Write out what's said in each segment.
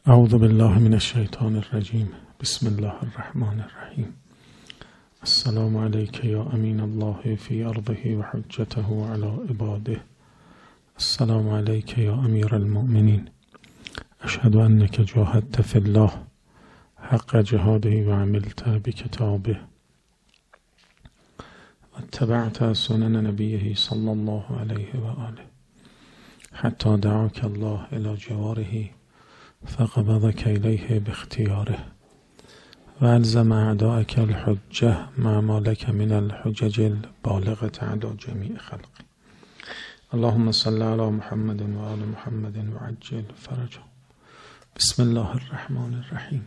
اعوذ بالله من الشیطان الرجیم. بسم الله الرحمن الرحیم. السلام علیک یا امین الله فی ارضه و حجته علی عباده. السلام علیک یا امیر المؤمنین. اشهد انک جاهدت فی الله حق جهاده و عملت بکتابه و اتبعت سنن نبیه صلی الله علیه و آله حتی دعاک الله الی جواره فقبضك إليه باختياره والزم أعداءك الحجة مع ما لك من الحجج البالغة على جميع خلقه. اللهم صل على محمد وآل محمد وعجل فرجه. بسم الله الرحمن الرحیم.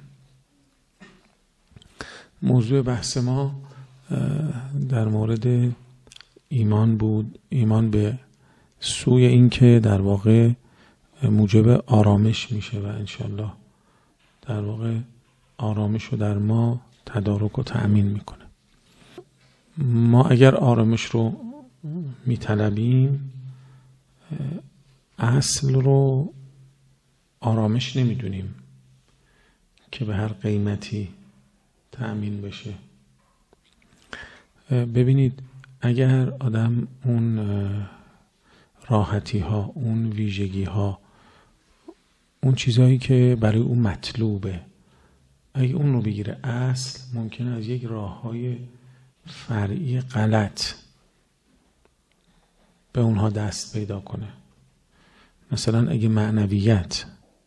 موضوع بحث ما در مورد ایمان بود، ایمان به سوی این که در واقع موجب آرامش میشه و انشالله در واقع آرامش رو در ما تدارک و تأمین میکنه. ما اگر آرامش رو میطلبیم اصل رو آرامش نمیدونیم که به هر قیمتی تأمین بشه. ببینید اگر آدم اون راحتی ها، اون ویژگی ها، اون چیزهایی که برای اون مطلوبه، اگه اون رو بگیره اصل، ممکنه از یک راههای فرعی غلط به اونها دست پیدا کنه. مثلا اگه معنویت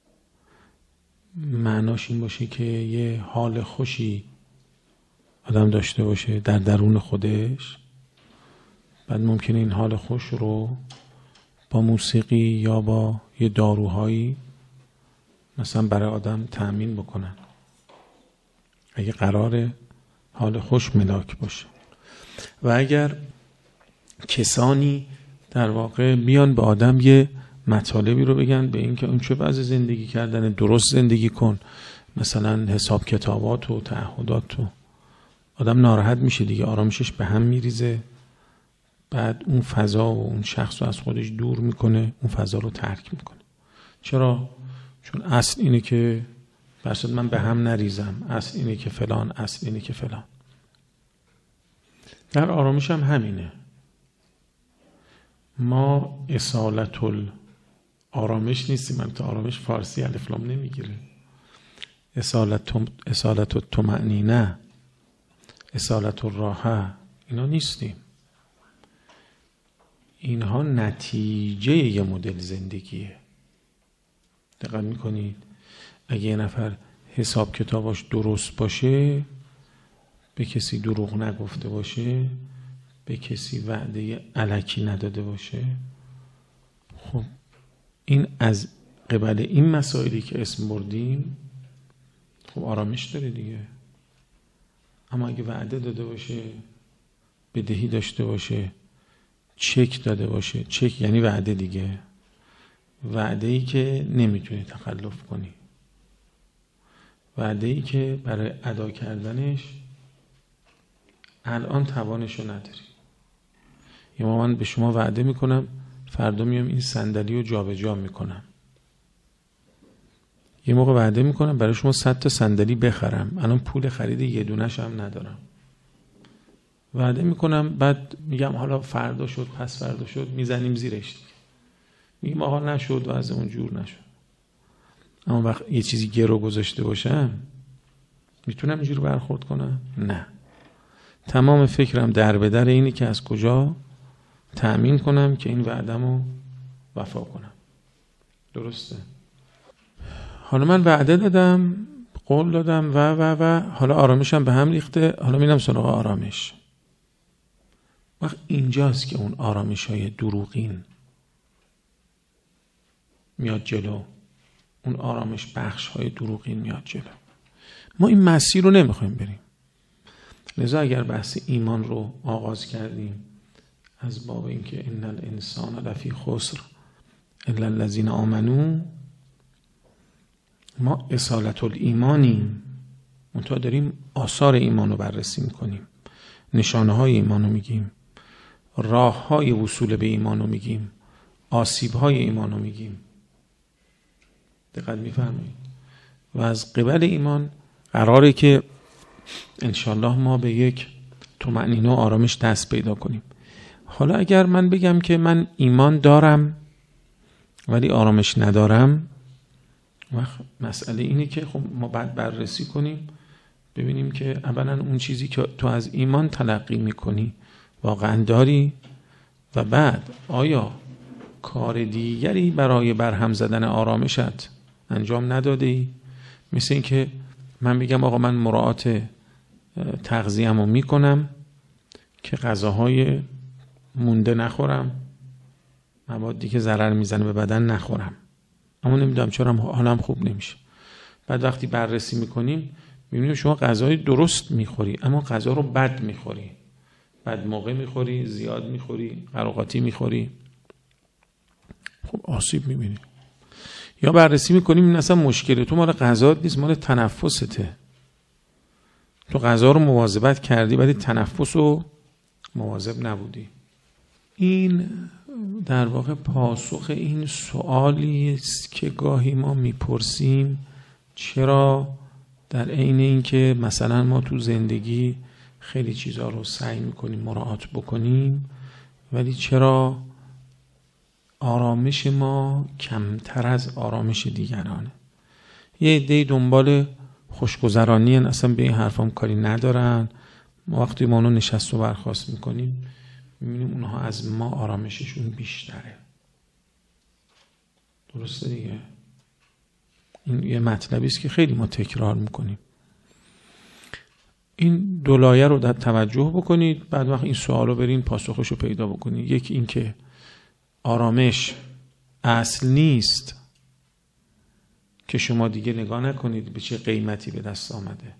معناش این باشه که یه حال خوشی آدم داشته باشه در درون خودش، بعد ممکنه این حال خوش رو با موسیقی یا با یه داروهایی مثلا برای آدم تأمین بکنن اگه قرار حال خوش ملاک باشه. و اگر کسانی در واقع بیان به آدم یه مطالبی رو بگن به این که اون چه وضع زندگی کردن، درست زندگی کن، مثلا حساب کتابات و تعهدات، و آدم ناراحت میشه دیگه، آرامشش به هم میریزه، بعد اون فضا و اون شخص رو از خودش دور میکنه، اون فضا رو ترک میکنه. چرا؟ چون اصل اینه که برصد من به هم نریزم، اصل اینه که فلان، اصل اینه که فلان. در آرامش هم همینه. ما اصالت آرامش نیستیم. من تو آرامش فارسی الف لام نمیگیره. اصالت الطمأنینه، اصالت الراحه، اینا نیستیم. اینها نتیجه یه مدل زندگیه. دقت میکنید؟ اگه یه نفر حساب کتاباش درست باشه، به کسی دروغ نگفته باشه، به کسی وعده الکی نداده باشه، خب این از قبل این مسائلی که اسم بردیم خب آرامش داره دیگه. اما اگه وعده داده باشه، بدهی داشته باشه، چک داده باشه، چک یعنی وعده دیگه، وعده‌ای که نمیتونی تخلف کنی، وعده‌ای که برای ادا کردنش الان توانشو نداری. یا من به شما وعده میکنم فردا میام این صندلی رو جابجا میکنم، یه موقع وعده میکنم برای شما 100 تا صندلی بخرم، الان پول خرید یه دونش هم ندارم. وعده میکنم بعد میگم حالا فردا شد، پس فردا شد، میزنیم زیرش، میگم آقا نشد و از اون جور نشد. اما وقت یه چیزی گرو گذاشته باشم میتونم اینجور برخورد کنم؟ نه. تمام فکرم در به در اینی که از کجا تأمین کنم که این وعدمو وفا کنم. درسته؟ حالا من وعده دادم، قول دادم و حالا آرامشم به هم ریخته، حالا میرم سراغ آرامش. وقت اینجاست که اون آرامش های دروغین میاد جلو، اون آرامش بخش های دروغین میاد جلو. ما این مسیر رو نمیخوایم بریم. لذا اگر بحث ایمان رو آغاز کردیم از باب این که ان الانسان لفی خسر الا الذین آمنوا، ما اصالت الایمانیم، منتها داریم آثار ایمان رو بررسی میکنیم، نشانه های ایمان رو میگیم، راه های وصول به ایمان رو میگیم، آسیب های ایمان رو میگیم. دقت میفرمایید؟ و از قبل ایمان قراره که انشالله ما به یک طمأنینه و آرامش دست پیدا کنیم. حالا اگر من بگم که من ایمان دارم ولی آرامش ندارم، وقت مسئله اینه که خب ما بعد بررسی کنیم ببینیم که اولا اون چیزی که تو از ایمان تلقی میکنی واقعا داری، و بعد آیا کار دیگری برای برهم زدن آرامشت انجام ندادی؟ مثل این که من بگم آقا من مراعات تغذیه‌مو میکنم که غذاهای مونده نخورم، موادی که ضرر میزنه به بدن نخورم، اما نمیدونم چرا حالم خوب نمیشه. بعد وقتی بررسی میکنیم میبینیم شما غذای درست میخوری اما غذا رو بد میخوری، بد موقع میخوری، زیاد میخوری، قراقاتی میخوری، خب آسیب میبینی. یا بررسی میکنیم این اصلا مشکل تو مال غذا نیست، مال تنفسته. تو غذا رو مواظبت کردی ولی تنفس رو مواظب نبودی. این در واقع پاسخ این سوالی است که گاهی ما میپرسیم چرا در عین اینکه مثلا ما تو زندگی خیلی چیزا رو سعی میکنیم مراعات بکنیم ولی چرا آرامش ما کمتر از آرامش دیگرانه. یه عده‌ای دنبال خوشگذرانی هن، اصلا به این حرفام کاری ندارن. ما وقتی ما اونو نشست و برخاست میکنیم میبینیم اونها از ما آرامششون بیشتره. درسته دیگه؟ این یه مطلبی است که خیلی ما تکرار میکنیم. این دو لایه رو در توجه بکنید، بعد وقت این سوالو برین پاسخش رو پیدا بکنید. یکی این که آرامش اصل نیست که شما دیگه نگاه نکنید به چه قیمتی به دست آمده.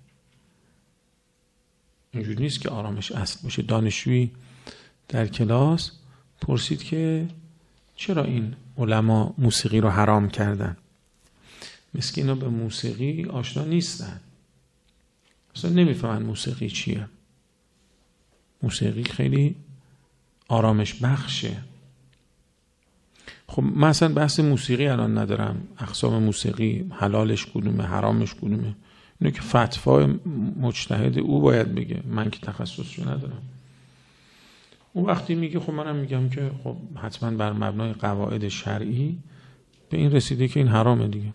اینجوری نیست که آرامش اصل باشه. دانشجویی در کلاس پرسید که چرا این علما موسیقی رو حرام کردن؟ مسکینا به موسیقی آشنا نیستن، اصلا نمیفهمن موسیقی چیه. موسیقی خیلی آرامش بخشه. خب مثلا بحث موسیقی الان ندارم، اقسام موسیقی حلالش کدومه حرامش کدومه، اینو که فتوا مجتهد او باید بگه، من که تخصصشو ندارم. اون وقتی میگه خب منم میگم که خب حتما بر مبنای قواعد شرعی به این رسیده که این حرامه دیگه.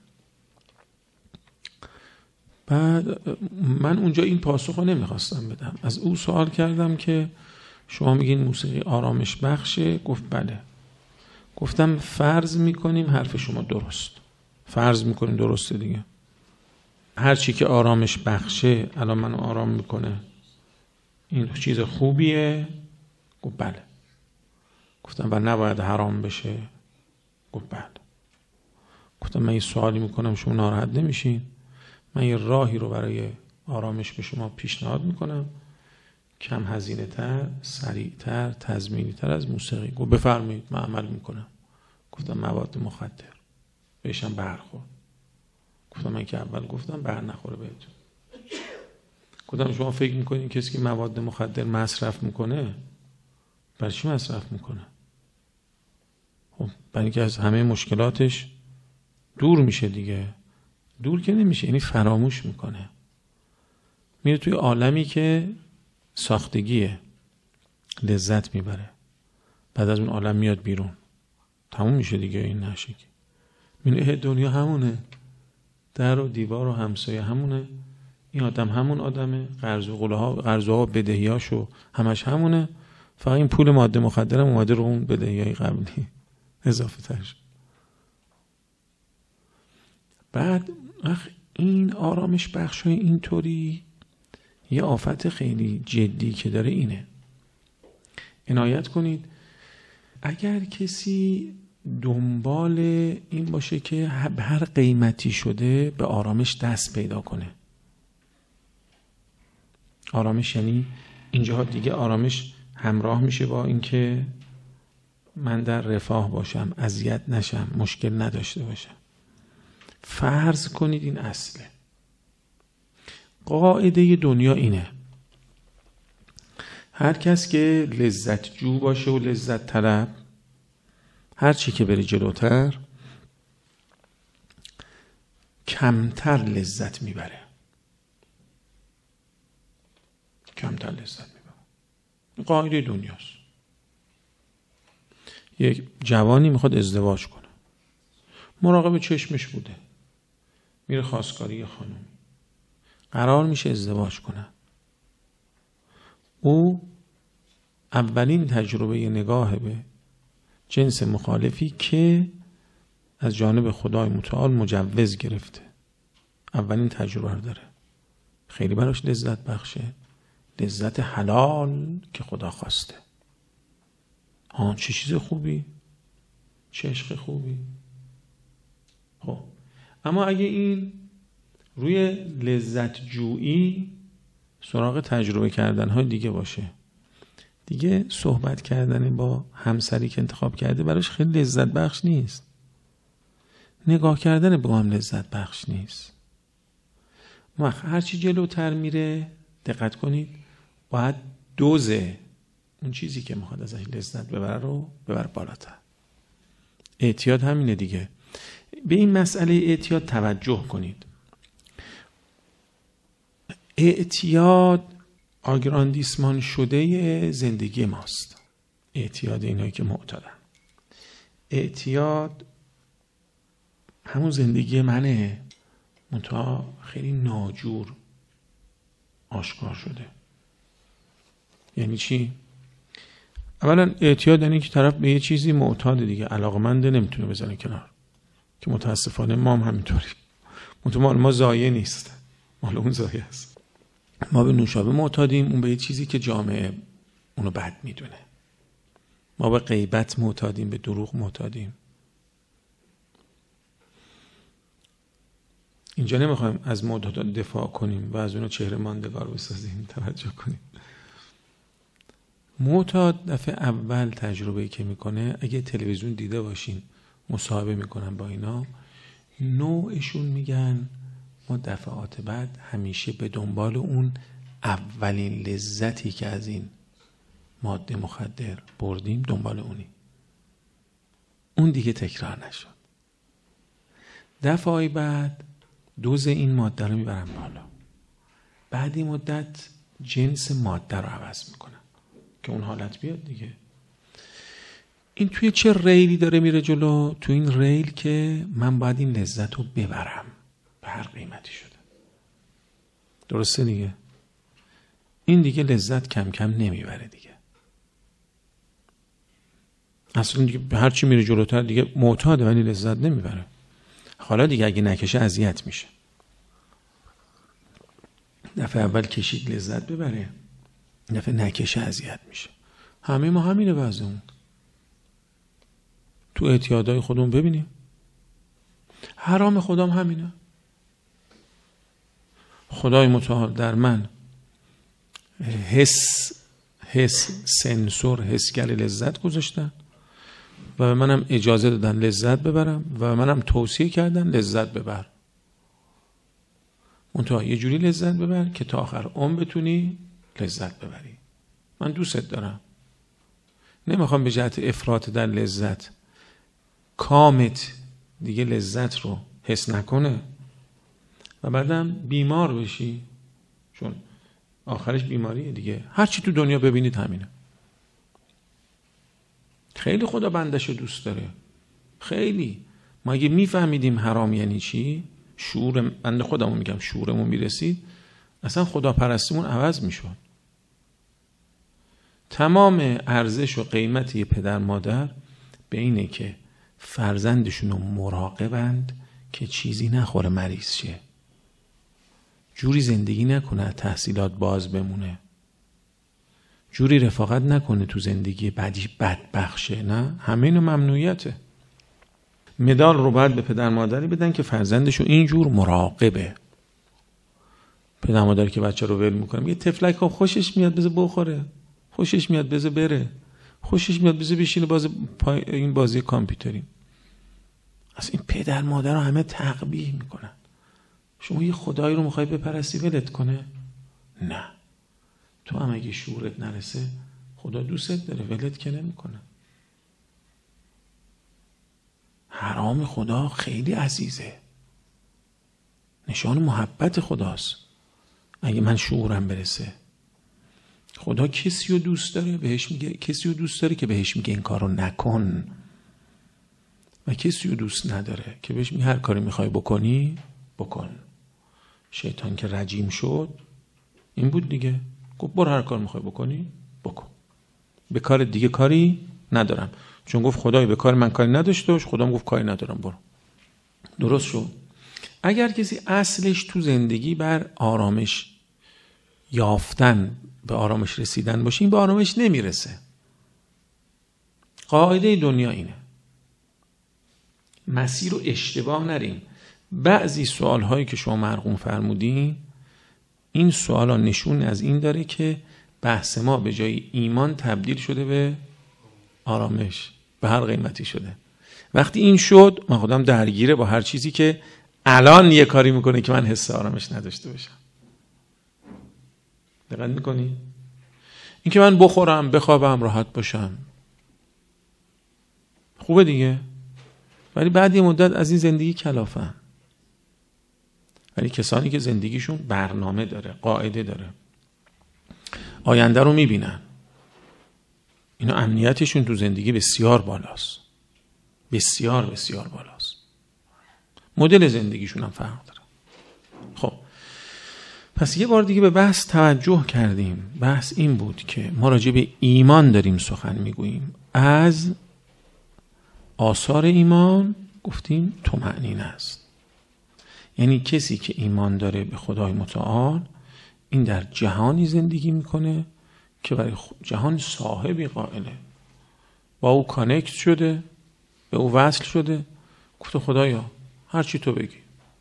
بعد من اونجا این پاسخ رو نمیخواستم بدم، از او سوال کردم که شما میگین موسیقی آرامش بخشه؟ گفت بله. گفتم فرض میکنیم حرف شما درست، فرض میکنیم درسته دیگه، هر چی که آرامش بخشه الان منو آرام میکنه این چیز خوبیه؟ گفت بله. گفتم و نباید حرام بشه؟ گفت بله. گفتم من یه سوالی میکنم شما ناراحت نمیشین؟ من یه راهی رو برای آرامش به شما پیشنهاد میکنم، کم هزینه تر، سریع تر، تضمینی تر از موسیقی. گفت بفرمایید من عمل میکنم. گفتم مواد مخدر بهشم برخورد. گفتم من که اول گفتم بر نخوره بهتون. گفتم شما فکر میکنین کسی که مواد مخدر مصرف میکنه برای چی مصرف میکنه؟ خب برای اینکه از همه مشکلاتش دور میشه دیگه. دور که نمیشه، یعنی فراموش میکنه، میره توی عالمی که ساختگیه، لذت میبره، بعد از اون عالم میاد بیرون، تموم میشه دیگه. این نشه که میره دنیا همونه، در و دیوار و همسایه همونه، این آدم همون آدمه، قرضوها بدهیاشو همش همونه، فقط این پول ماده مخدرم اومده رو اون بدهیای قبلی اضافه تر شد. بعد این آرامش بخشای اینطوری یه آفت خیلی جدی که داره اینه، عنایت کنید اگر کسی دنبال این باشه که به هر قیمتی شده به آرامش دست پیدا کنه. آرامش یعنی اینجا دیگه آرامش همراه میشه با اینکه من در رفاه باشم، اذیت نشم، مشکل نداشته باشم. فرض کنید این اصله. قاعده دنیا اینه، هر کس که لذت جو باشه و لذت طلب، هر چی که بره جلوتر کمتر لذت میبره. کمتر لذت میبره. این قاعده دنیاست. یک جوانی میخواد ازدواج کنه، مراقب چشمش بوده، میره خواستگاری یه خانومی، قرار میشه ازدواج کنه. او اولین تجربه نگاه به جنس مخالفی که از جانب خدای متعال مجوز گرفته، اولین تجربه رو داره، خیلی براش لذت بخشه، لذت حلال که خدا خواسته. چه چیز خوبی، چه عشق خوبی. خب اما اگه این روی لذت جویی سراغ تجربه کردن های دیگه باشه، دیگه صحبت کردن با همسری که انتخاب کرده براش خیلی لذت بخش نیست، نگاه کردن با هم لذت بخش نیست. هرچی جلوتر میره دقت کنید باید دوز اون چیزی که میخواد ازش لذت ببره رو ببر بالاتر. اعتیاد همینه دیگه. به این مسئله اعتیاد توجه کنید. اعتیاد آگراندیسمان شده زندگی ماست. اعتیاد اینایی که معتادن. اعتیاد همون زندگی منه، منتها خیلی ناجور آشکار شده. یعنی چی؟ اولا اعتیاد یعنی که طرف به یه چیزی معتاد دیگه، علاقمنده، نمیتونه بزنه کنار، که متاسفانه ما هم همینطوری. مال ما ضایع نیست، مال اون ضایع است. ما به نوشابه معتادیم، اون به یه چیزی که جامعه اونو بد میدونه. ما به غیبت معتادیم، به دروغ معتادیم. اینجا نمیخوایم از معتادان دفاع کنیم و از اونو چهره ماندگار بسازیم. توجه کنیم. معتاد دفعه اول تجربه‌ای که میکنه، اگه تلویزیون دیده باشین مصاحبه میکنن با اینا، نوعشون میگن ما دفعات بعد همیشه به دنبال اون اولین لذتی که از این ماده مخدر بردیم دنبال اونی، اون دیگه تکرار نشد. دفعه بعد دوز این ماده رو میبرن بالا، بعد این مدت جنس ماده رو عوض میکنن که اون حالت بیاد دیگه. این توی چه ریلی داره میره جلو؟ تو این ریل که من باید این لذت رو ببرم به هر قیمتی شده. درسته دیگه؟ این دیگه لذت کم کم نمیبره دیگه. اصلا دیگه هر چی میره جلوتر دیگه معتاده ولی لذت نمیبره. حالا دیگه اگه نکشه اذیت میشه. دفعه اول کشید لذت ببره، دفعه نکشه اذیت میشه. همه ما همینه وضعمون. تو اعتیادهای خودمون ببینیم. حرام خدام همینه. خدای متعال در من سنسور، حسگر لذت گذاشتن و به منم اجازه دادن لذت ببرم و به منم توصیه کردن لذت ببر. منتها یه جوری لذت ببر که تا آخر عمر بتونی لذت ببری. من دوستت دارم، نمیخوام به جهت افراط در لذت کامت دیگه لذت رو حس نکنه و بعدم بیمار بشی، چون آخرش بیماریه دیگه. هر چی تو دنیا ببینید همینه. خیلی خدا بندش رو دوست داره، خیلی. ما اگه میفهمیدیم حرام یعنی چی، شعور بنده خودمون میگم شعورمون میرسید، اصلا خدا پرستیمون عوض میشد. تمام ارزش و قیمت یه پدر مادر به اینه که فرزندشون رو مراقبند که چیزی نخوره مریض شه، جوری زندگی نکنه تحصیلات باز بمونه، جوری رفاقت نکنه تو زندگی بعدی بدبخشه. نه، همه اینو ممنوعیته. مدال رو باید به پدر مادری بدن که فرزندشو اینجور مراقبه. پدر مادری که بچه رو ول میکنه، یه تفلک ها خوشش میاد بذار بخوره، خوشش میاد بذار بره، خوشش میاد بذار بشینه این بازی کامپیوتری. اصلا این پدر مادر رو همه تقبیح میکنن. شما یه خدایی رو میخوای بپرستی ولت کنه؟ نه. تو هم اگه شعورت نرسه خدا دوستت داره، ولت که نمیکنه. حرام خدا خیلی عزیزه. نشان محبت خداست. اگه من شعورم برسه، خدا کسی رو دوست داره بهش میگه، کسی رو دوست داره که بهش میگه این کارو نکن، و کسی رو دوست نداره که بهش میگه هر کاری میخوای بکنی بکن. شیطان که رجیم شد این بود دیگه، گفت برو هر کار میخوای بکنی بکن، به کار دیگه کاری ندارم. چون گفت خدای به کار من کاری نداشته باش، خدا گفت کاری ندارم برو. درست شد. اگر کسی اصلش تو زندگی بر آرامش یافتن، به آرامش رسیدن باشه، این به آرامش نمیرسه. قاعده دنیا اینه، مسیر رو اشتباه نرین. بعضی سوال هایی که شما مرقوم فرمودین، این سوال ها نشون از این داره که بحث ما به جای ایمان تبدیل شده به آرامش، به هر قیمتی شده. وقتی این شد، من خودم درگیره با هر چیزی که الان یه کاری میکنه که من حس آرامش نداشته باشم. دقت میکنی؟ این که من بخورم، بخوابم، راحت باشم خوبه دیگه، ولی بعد یه مدت از این زندگی کلافم. ولی کسانی که زندگیشون برنامه داره، قاعده داره، آینده رو میبینن، اینا امنیتشون تو زندگی بسیار بالاست، بسیار بسیار بالاست. مدل زندگیشون هم فرق داره. خب پس یه بار دیگه به بحث توجه کردیم. بحث این بود که ما راجع به ایمان داریم سخن میگوییم. از آثار ایمان گفتیم طمأنینه است. یعنی کسی که ایمان داره به خدای متعال، این در جهانی زندگی میکنه که برای جهان صاحبی قائله، با او کانکت شده، به او وصل شده، گفت خدایا هر چی تو بگی.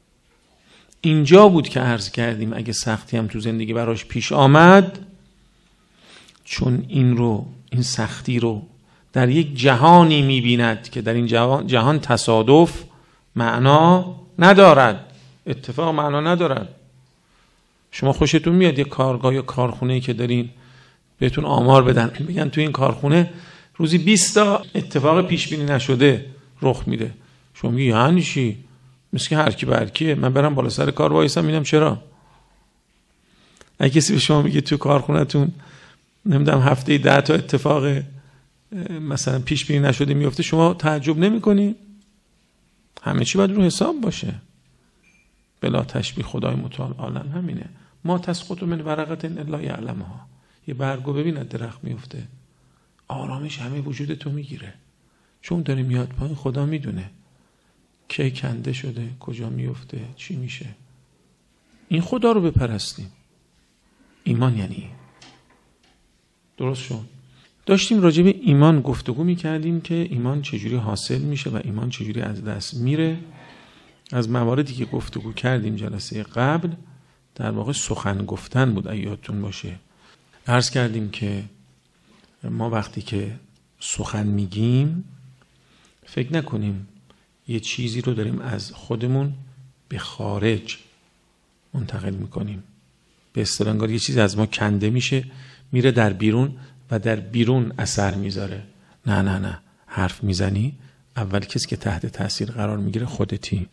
اینجا بود که عرض کردیم اگه سختی هم تو زندگی براش پیش آمد، چون این سختی رو در یک جهانی میبیند که در این جهان تصادف معنا ندارد، اتفاق معنا ندارد. شما خوشتون میاد یه کارگاه یا کارخونه‌ای که دارین بهتون آمار بدن، بگن تو این کارخونه روزی 20 تا اتفاق پیش بینی نشده رخ میده، شما میگی یعنی چی؟ مثل هر کی به هر کیه، من برم بالا سر کار وایسم میبینم چرا. اگه کسی به شما میگه تو کارخونه‌تون نمیدونم هفته 10 تا اتفاق مثلا پیش بینی نشده میفته، شما تعجب نمی‌کنی؟ همه چی باید رو حساب باشه. بلا تشبیه خدای متعال عالم همینه. ما تسقط من ورقه الا یعلمها. یه برگو ببین از درخت میفته، آرامش همه وجود تو میگیره، چون داره میاد پایین. خدا میدونه کی کنده شده، کجا میفته، چی میشه. این خدا رو بپرستیم. ایمان یعنی این. درست شد. داشتیم راجع به ایمان گفتگو میکردیم که ایمان چجوری حاصل میشه و ایمان چجوری از دست میره. از مواردی که گفتگو کردیم جلسه قبل در واقع سخن گفتن بود، اگه یادتون باشه. عرض کردیم که ما وقتی که سخن میگیم فکر نکنیم یه چیزی رو داریم از خودمون به خارج منتقل میکنیم. به اصطلاح انگار یه چیزی از ما کنده میشه میره در بیرون و در بیرون اثر میذاره. نه، حرف میزنی، اول کسی که تحت تاثیر قرار میگیره خودتی.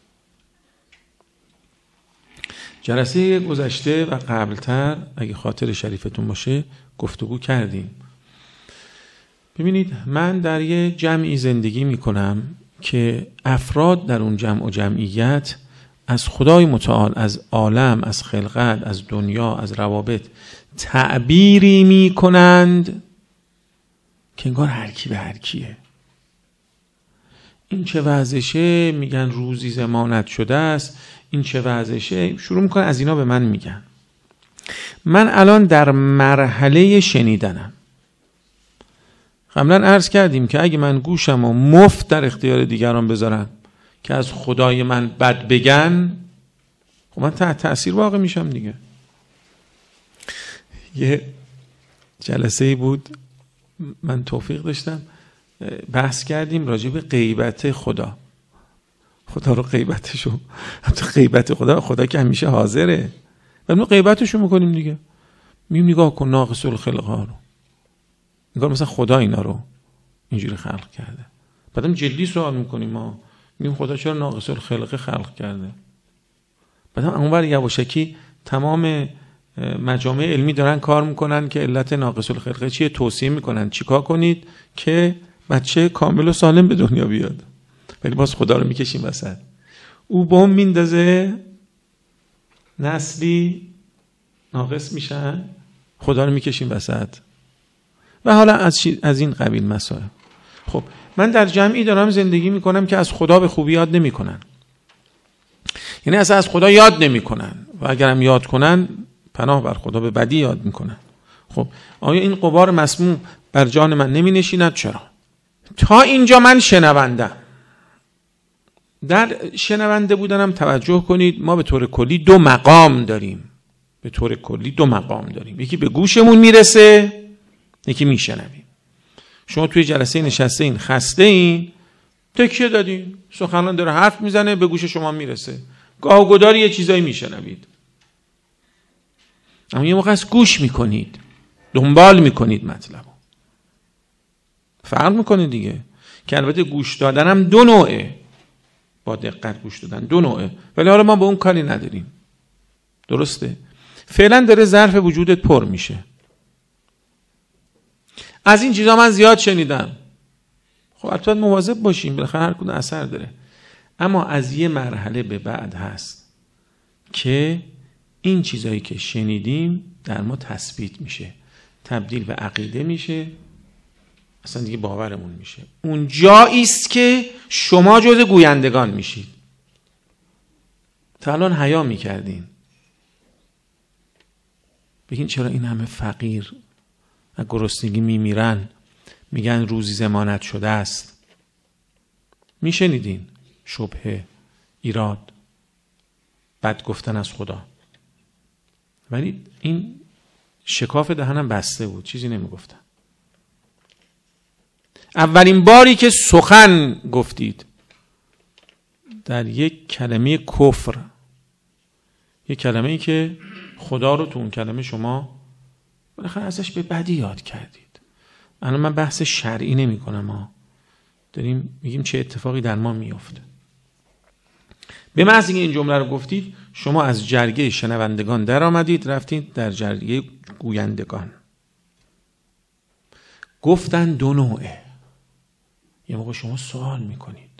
جلسه گذشته و قبلتر اگه خاطر شریفتون باشه گفتگو کردیم. ببینید من در یه جمعی زندگی میکنم که افراد در اون جمع و جمعیت از خدای متعال، از عالم، از خلقت، از دنیا، از روابط تعبیری میکنند که انگار هر کی به هر کیه. این چه وضعشه؟ میگن روزی ضمانت شده است. این چه وضعشه؟ شروع میکنن از اینا به من میگن. من الان در مرحله شنیدنم. قبلا عرض کردیم که اگه من گوشم و مفت در اختیار دیگران بذارم که از خدای من بد بگن، خب من تحت تأثیر واقع میشم دیگه. یه جلسه بود من توفیق داشتم بحث کردیم راجع به غیبت خدا. خدا رو غیبتشو، حتی غیبت خدا که همیشه حاضره و ما غیبتشو میکنیم دیگه. میگیم نگاه کن ناقص الخلق ها رو، نگاه مثلا خدا اینا رو اینجوری خلق کرده. بعدم جدی سوال میکنیم ما، میگیم خدا چرا ناقص الخلق خلق کرده؟ بعد اونور یواشکی تمام مجامع علمی دارن کار میکنن که علت ناقص الخلقه چیه، توصیه میکنن چیکار کنید که بچه کامل و سالم به دنیا بیاد، ولی باز خدا رو میکشیم وسط. او بم میندازه، نسلی ناقص میشن، خدا رو میکشیم وسط. و حالا از این قبیل مسائل. خب من در جمعی دارم زندگی میکنم که از خدا به خوبی یاد نمیکنن، یعنی اصلا از خدا یاد نمیکنن و اگرم یاد کنن پناه بر خدا به بدی یاد میکنن. خب آیا این غبار مسموم بر جان من نمی نشیند؟ چرا؟ تا اینجا من شنوندم. در شنونده بودنم توجه کنید، ما به طور کلی دو مقام داریم. به طور کلی دو مقام داریم، یکی به گوشمون میرسه، یکی میشنویم. شما توی جلسه نشسته این، خسته این، تکیه دادین، سخنران داره حرف میزنه، به گوش شما میرسه، گاه و گداری یه چیزایی میشنوید، اما یه موقع از گوش میکنید، دنبال میکنید مطلبو، فرق میکنه دیگه. که البته گوش دادن هم دو نوعه، با دقت گوش دادن دو نوعه، ولی حالا ما به اون کاری نداریم. درسته؟ فعلا داره ظرف وجودت پر میشه. از این چیزا من زیاد شنیدم. خب البته مواظب باشیم، بالاخره هر کدوم اثر داره. اما از یه مرحله به بعد هست که این چیزایی که شنیدیم در ما تثبیت میشه، تبدیل به عقیده میشه، اصلا دیگه باورمون میشه. اون جایی است که شما جز گویندگان میشید. تا الان حیا میکردین، بگین چرا این همه فقیر از گرسنگی میمیرن، میگن روزی ضمانت شده است. میشنیدین شبهه، ایراد، بد گفتن از خدا، ولی این شکاف دهنم بسته بود، چیزی نمیگفتن. اولین باری که سخن گفتید در یک کلمه کفر، یک کلمه‌ای که خدا رو تو اون کلمه شما بالاخره ازش به بدی یاد کردید. الان من بحث شرعی نمی کنم، ما داریم میگیم چه اتفاقی در ما میفته. به محض اینکه این جمله رو گفتید، شما از جرگه شنوندگان در آمدید، رفتید در جرگه گویندگان. گفتن دو نوعه. یه موقع شما سوال میکنید.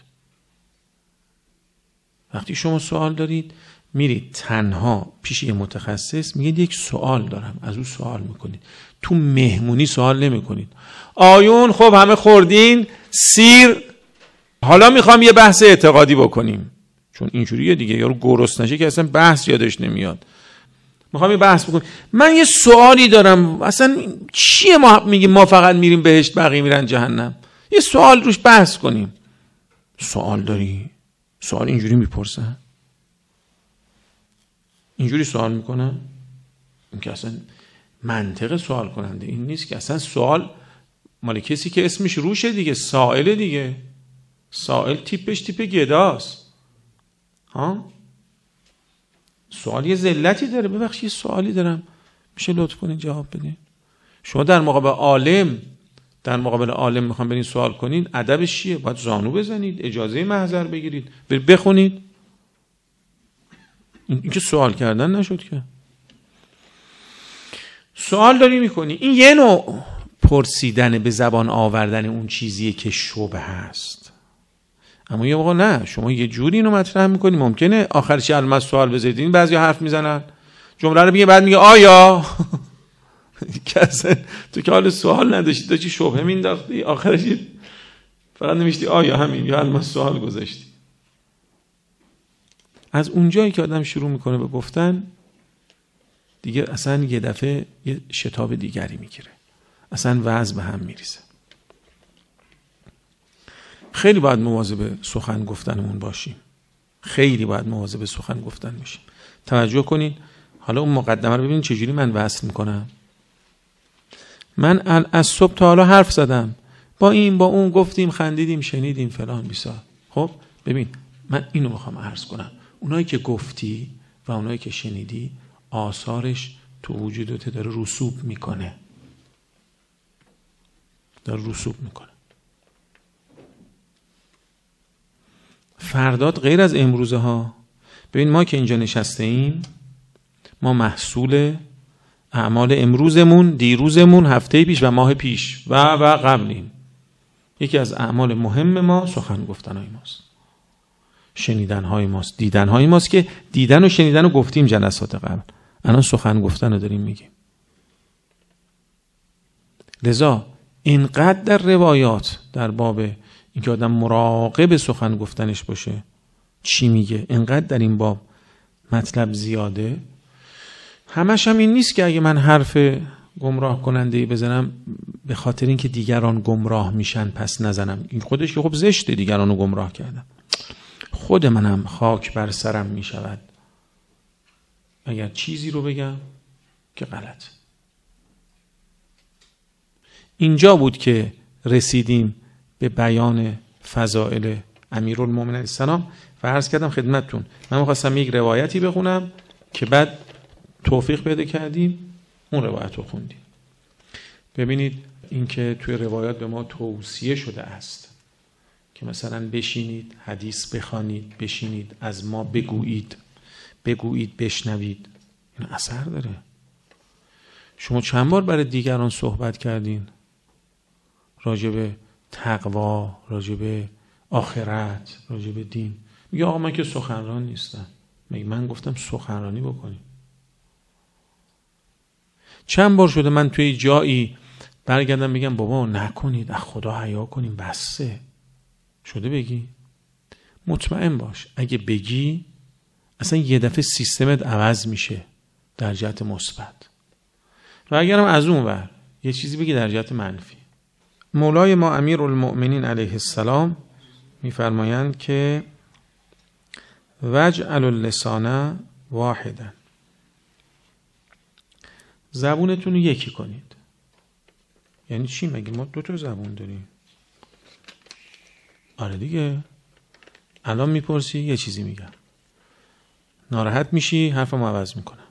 وقتی شما سوال دارید میرید تنها پیش یه متخصص، میگید یک سوال دارم، از اون سوال میکنید. تو مهمونی سوال نمیکنید. آیون خب همه خوردین، سیر، حالا میخوام یه بحث اعتقادی بکنیم، چون اینجوریه دیگه، یارو گرسنه نشه که اصلا بحث یادش نمیاد. میخوام یه بحث بکنیم. من یه سوالی دارم، اصلا چیه ما میگیم ما فقط میریم بهشت بقیه میرن جهنم؟ یه سوال روش بحث کنیم. سوال داری؟ سوال اینجوری میپرسه؟ اینجوری سوال میکنه؟ این که اصلا منطق سوال کننده این نیست که. اصلا سوال مال کسی که اسمش روشه دیگه، سائل دیگه. سائل تیپش تیپ گداست. ها؟ سوال یه ذلتی داره. ببخشید یه سوالی دارم، میشه لطف کنید جواب بدین؟ شما در مقابل عالم میخوام برین سوال کنین، ادبش چیه؟ باید زانو بزنید، اجازه محضر بگیرید، برید بخونید. این که سوال کردن نشد که. سوال داری میکنی. این یه نوع پرسیدن، به زبان آوردن اون چیزیه که شبه هست. اما یه موقع نه، شما یه جوری اینو مطرح میکنی، ممکنه آخرش علم سوال بذارید. بعضی حرف میزنن، جمله رو میگه، بعد میگه آیا کسی تو که حال سوال نداشتی، داشتی شبهه مینداختی، آخرش فقط نمیشتی آیا، همین، یا علم سوال گذاشتی. از اونجایی که آدم شروع میکنه به گفتن، دیگه اصلا یه دفعه یه شتاب دیگری میگیره، اصلا وضع به هم میریزه. خیلی باید مواظب سخن گفتنمون باشیم. خیلی باید مواظب سخن گفتن باشیم. توجه کنین. حالا اون مقدمه رو ببینین چجوری من وصل میکنم. من از صبح تا حالا حرف زدم، با این با اون گفتیم، خندیدیم، شنیدیم، فلان بیسار. خب ببین، من اینو میخوام عرض کنم. اونایی که گفتی و اونایی که شنیدی، آثارش تو وجودت داره رسوب میکنه. داره رسوب میکنه. فردات غیر از امروزه ها. ببین ما که اینجا نشسته ایم، ما محصول اعمال امروزمون، دیروزمون، هفته پیش و ماه پیش و قبلیم. یکی از اعمال مهم ما سخن گفتنهای ماست، شنیدنهای ماست، دیدنهای ماست که دیدن و شنیدن رو گفتیم جلسات قبل. الان سخن گفتن رو داریم میگیم. لذا اینقدر در روایات در باب اینکه آدم مراقب سخن گفتنش باشه چی میگه، اینقدر در این باب مطلب زیاده. همش هم این نیست که اگه من حرف گمراه کننده‌ای بزنم به خاطر اینکه دیگران گمراه میشن پس نزنم. این خودش که خب زشته، دیگران رو گمراه کردم. خود منم خاک بر سرم میشود اگر چیزی رو بگم که غلط. اینجا بود که رسیدیم به بیان فضائل امیرالمومنین علیه السلام و عرض کردم خدمتتون من می‌خواستم یک روایتی بخونم که بعد توفیق پیدا کردیم اون روایت رو خوندیم. ببینید این که توی روایات به ما توصیه شده است که مثلا بشینید حدیث بخوانید، بشینید از ما بگویید بشنوید، این اثر داره. شما چند بار برای دیگران صحبت کردین راجع به تقوا، راجع به آخرت، راجع به دین؟ میگه آقا من که سخنران نیستم. من گفتم سخنرانی بکنیم؟ چند بار شده من توی جایی برگردم بگم بابا نکنید، از خدا حیا کنیم، بسه شده بگی؟ مطمئن باش اگه بگی اصلا یه دفعه سیستمت عوض میشه در جهت مثبت، و اگرم از اون ور یه چیزی بگی در جهت منفی. مولای ما امیرالمؤمنین علیه السلام میفرمایند که وجعل اللسان واحدا، زبونتون رو یکی کنید. یعنی چی؟ مگه ما 2 تا زبون داریم؟ آره دیگه. الان میپرسی یه چیزی میگم، ناراحت میشی حرفمو عوض میکنم،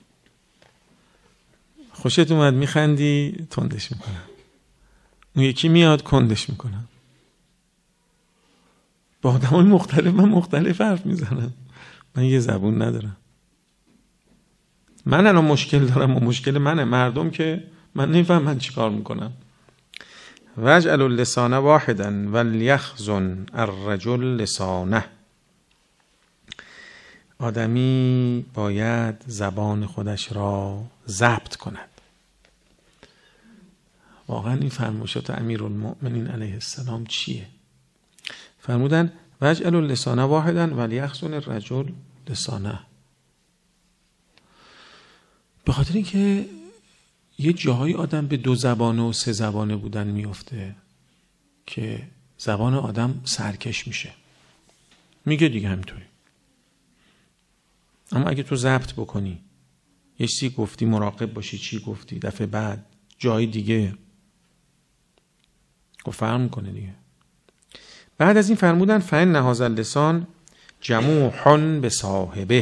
خوشت اومد میخندی تندش میکنم، اون یکی میاد کندش میکنم. با آدمای مختلف من مختلف حرف میزنم، من یه زبون ندارم. من الان مشکل دارم و مشکل منه، مردم که من نمیفهم من چی کار میکنم. وجعل اللسان واحدا ولیخزن الرجل لسانه، آدمی باید زبان خودش را ضبط کند. واقعا این فرمایشات امیرالمؤمنین علیه السلام چیه؟ فرمودن وجعل اللسان واحدا ولیخزن الرجل لسانه، به خاطر اینکه یه جاهای آدم به 2 زبانه و 3 زبانه بودن میفته که زبان آدم سرکش میشه. میگه دیگه همینطوری. اما اگه تو ضبط بکنی، یه چیزی گفتی مراقب باشی چی گفتی، دفعه بعد جای دیگه فرق میکنه دیگه. بعد از این فرمودن فإن هذا اللسان جموح بصاحبه،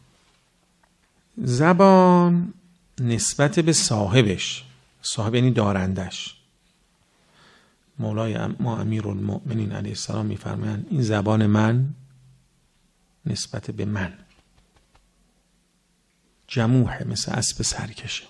زبان نسبت به صاحبش، صاحب یعنی دارندش. مولای ما امیرالمؤمنین علیه السلام میفرمایند این زبان من نسبت به من جموحه، مثل اسب سرکشه،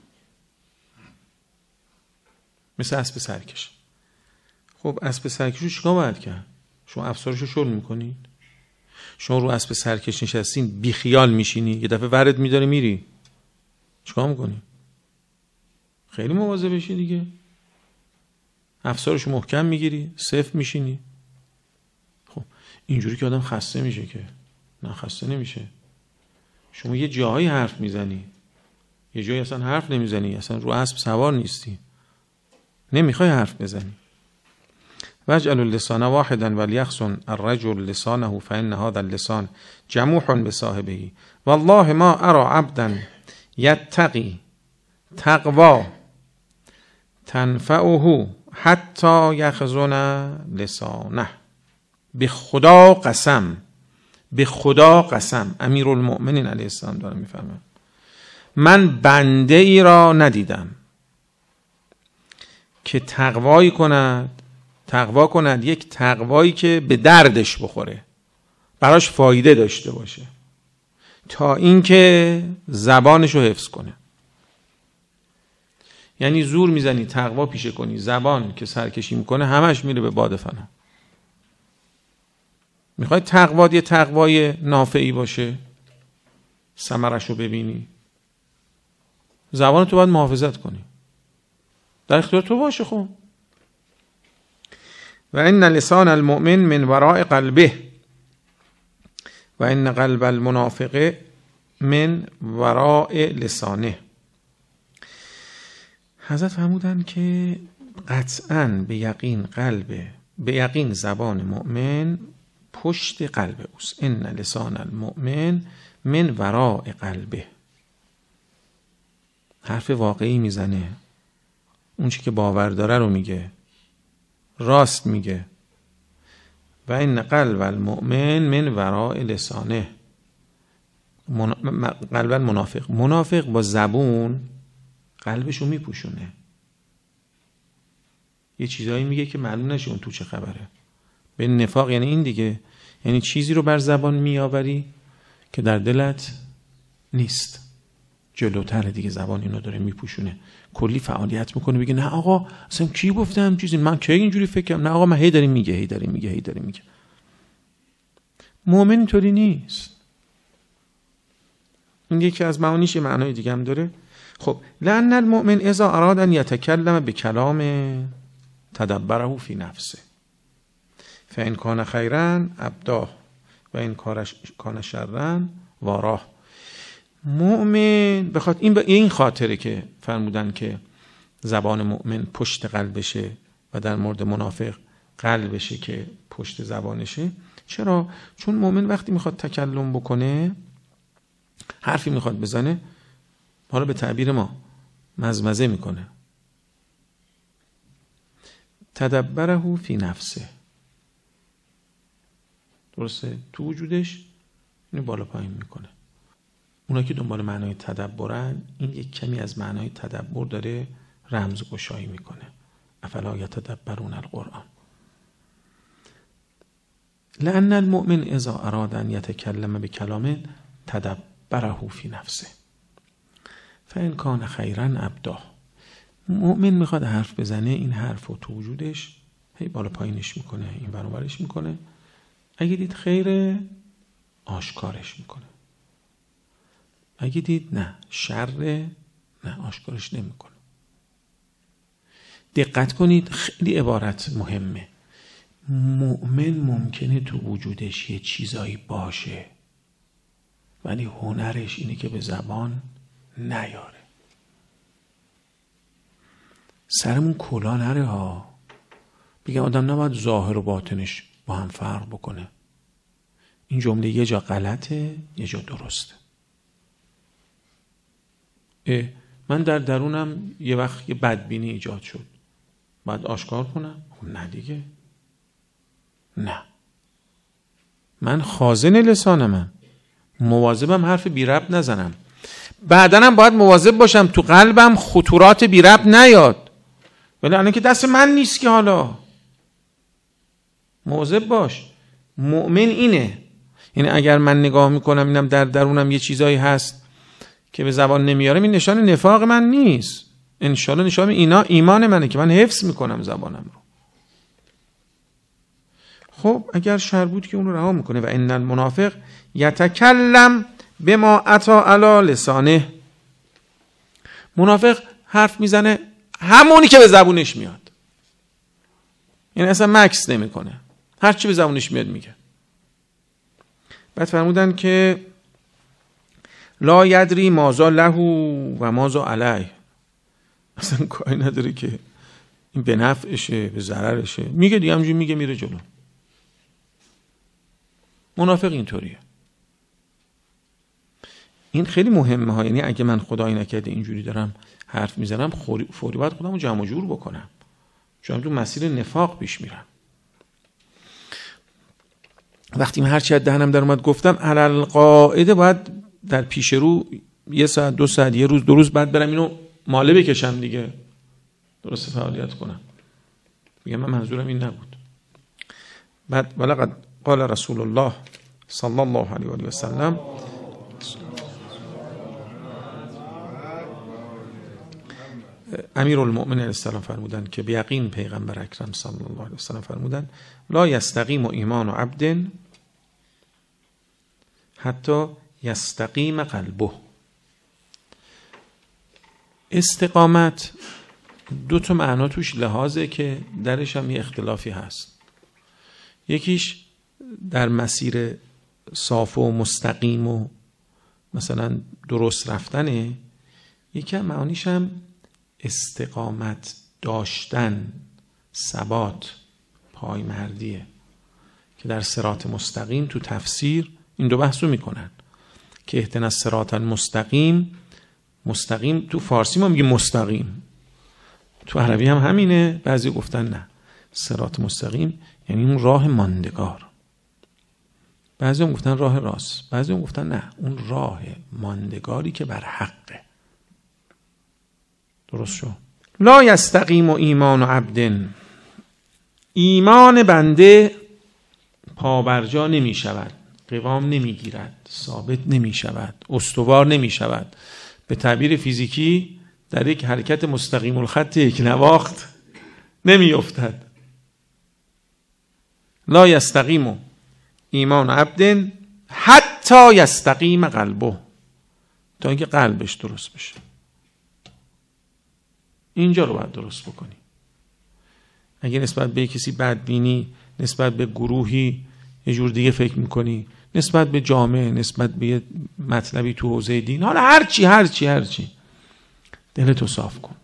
مثل اسب سرکشه. خب اسب سرکش رو چیکار باید کرد؟ شما افسارشو شل میکنید؟ شما رو اسب سرکش نشستین بی خیال میشینی یه دفعه ورد میداره میری، چیکار میکنی؟ خیلی مواظب بشی دیگه. افسارشو محکم میگیری، صفر میشینی. خب اینجوری که آدم خسته میشه که؟ نه خسته نمیشه. شما یه جایی حرف میزنی، یه جایی اصلا حرف نمیزنی، اصلا رو اسب سوار نیستی، نمیخوای حرف بزنی. وجعل اللسان واحدا ولیخزن الرجل لسانه فإن هذا اللسان جموح بصاحبه والله ما ارى عبدا یتقی تقوا تنفعه حتی یخزن لسانه. به خدا قسم، به خدا قسم، امیرالمؤمنین علیه السلام داره میفرماید من بنده ای را ندیدم که تقوا کند یک تقوایی که به دردش بخوره، براش فایده داشته باشه. تا اینکه زبانشو حفظ کنه. یعنی زور میزنی تقوا پیشه کنی، زبان که سرکشی میکنه همش میره به باد فنا. میخوای تقوات یه تقوای نافعی باشه، ثمرشو ببینی، زبان تو باید محافظت کنی، در اختیار تو باشه. خب و ان لسان المؤمن من وراء قلبه و ان قلب المنافق من وراء لسانه. حضرت فرمودن که قطعاً به یقین زبان مؤمن پشت قلب اوست. ان لسان المؤمن من وراء قلبه. حرف واقعی میزنه، اون چی که باور داره رو میگه، راست میگه. و ان قلب المؤمن من وراء لسانه. قلب منافق با زبون قلبشو میپوشونه، یه چیزایی میگه که معلوم نشه اون تو چه خبره. به نفاق یعنی این دیگه، یعنی چیزی رو بر زبان میآوری که در دلت نیست، جلوتر دیگه زبان اینو داره میپوشونه، کلی فعالیت میکنه، بگه نه آقا اصلا کی گفتم چیزی، من کی اینجوری فکر کردم، نه آقا من هی داری میگه. مؤمن اینطوری نیست. این یکی از معانیش، معنای دیگه هم داره. خب لأن المؤمن اذا اراد ان يتكلم بكلام تدبره في نفسه فإن كان خيرا ابداه و ان كان شرا واراه. مؤمن بخاطر این خاطره که فرمودن که زبان مؤمن پشت قلبشه و در مورد منافق قلبشه که پشت زبانشه. چرا؟ چون مؤمن وقتی میخواد تکلم بکنه، حرفی میخواد بزنه، حالا به تعبیر ما مزمزه میکنه، تدبره فی نفسه، درسته؟ تو وجودش اینو بالا پایین میکنه. اونا که دنبال معنای تدبرن، این یک کمی از معنای تدبر داره رمزگشایی میکنه. افلا یتدبرون القرآن. لأن المؤمن اذا اراد ان یتکلم بکلام تدبره فی نفسه فإن کان خیرا ابداه. مؤمن میخواد حرف بزنه، این حرف رو تو وجودش هی بالا پایینش میکنه، این ور اون ورش میکنه. اگه دید خیره آشکارش میکنه، اگه دید نه شره نه آشکارش نمیکنه. دقت کنید، خیلی عبارت مهمه. مؤمن ممکنه تو وجودش یه چیزایی باشه ولی هنرش اینه که به زبان نیاره. سرمون کلا نره ها، بگم آدم نباید ظاهر و باطنش با هم فرق بکنه. این جمله یه جا غلطه یه جا درسته. من در درونم یه وقت یه بدبینی ایجاد شد، باید آشکار کنم؟ نه دیگه، نه. من خازن لسانمم، مواظبم حرف بی ربط نزنم. بعدنم باید مواظب باشم تو قلبم خطورات بی ربط نیاد، ولی الان که دست من نیست که. حالا مواظب باش. مؤمن اینه، یعنی اگر من نگاه میکنم اینم در درونم یه چیزایی هست که به زبان نمیارم، این نشان نفاق من نیست، انشالله نشان ایمان منه که من حفظ میکنم زبانم رو. خب اگر شر بود که اون رو رها میکنه. و ان المنافق یتکلم بما اتی علی لسانه. منافق حرف میزنه همونی که به زبونش میاد، یعنی اصلا مکس نمیکنه، هر چی به زبونش میاد میگه. بعد فرمودن که لا یدری ماذا له و ماذا علیه. اصلا کاری نداره که این به نفعشه به ضررشه، میگه دیگه، همونجوری میگه میره جلو. منافق اینطوریه. این خیلی مهمه ها. یعنی اگه من خدای نکرده اینجوری دارم حرف میزنم، فوری باید خودمو جمع جور بکنم، چون تو مسیر نفاق پیش میرم. وقتی من هر چی از دهنم در اومد گفتم، علل قاعده باید در پیش رو 1 ساعت 2 ساعت 1 روز 2 روز بعد برم اینو ماله بکشم دیگه، درست فعالیت کنم. میگم من منظورم این نبود. بعد ولقد قال رسول الله صلی الله علیه و سلم امیرالمؤمنین علیه السلام فرمودن که به یقین پیغمبر اکرم صلی الله علیه وسلم فرمودن لا یستقیم ایمان عبد حتی یستقیم قلبه. استقامت دو تا معنا توش لحاظه که درش هم یه اختلافی هست. یکیش در مسیر صاف و مستقیم و مثلا درست رفتنه، یکی هم معانیش هم استقامت داشتن، ثبات، پایمردیه که در صراط مستقیم تو تفسیر این دو بحثو میکنن که اهدنا الصراط المستقیم، مستقیم تو فارسی ما میگیم مستقیم، تو عربی هم همینه. بعضی گفتن نه، صراط مستقیم یعنی اون راه ماندگار. بعضی هم گفتن راه راست، بعضی هم گفتن نه، اون راه ماندگاری که بر حقه. درست شو. لا یستقیم ایمان عبد، ایمان بنده پابرجا نمی شود، قوام نمی گیرد، ثابت نمی شود، استوار نمی شود. به تعبیر فیزیکی در یک حرکت مستقیم الخط یک نواخت نمی افتد. لا یستقیم ایمان عبد حتی یستقیم قلبه، تا اینکه قلبش درست بشه. اینجا رو باید درست بکنی. اگه نسبت به کسی بدبینی، نسبت به گروهی یه جور دیگه فکر میکنی، نسبت به جامعه، نسبت به یه مطلبی تو حوزه دین، حالا هرچی دلتو صاف کن.